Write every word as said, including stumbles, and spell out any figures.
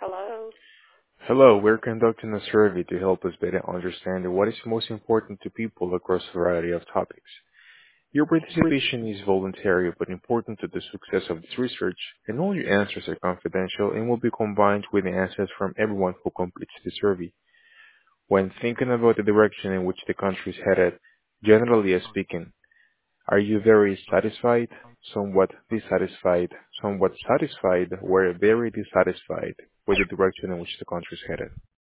Hello. Hello, we're conducting a survey to help us better understand what is most important to people across a variety of topics. Your participation is voluntary but important to the success of this research, and all your answers are confidential and will be combined with the answers from everyone who completes the survey. When thinking about the direction in which the country is headed, generally speaking, are you very satisfied, somewhat dissatisfied, somewhat satisfied, or very dissatisfied with the direction in which the country is headed?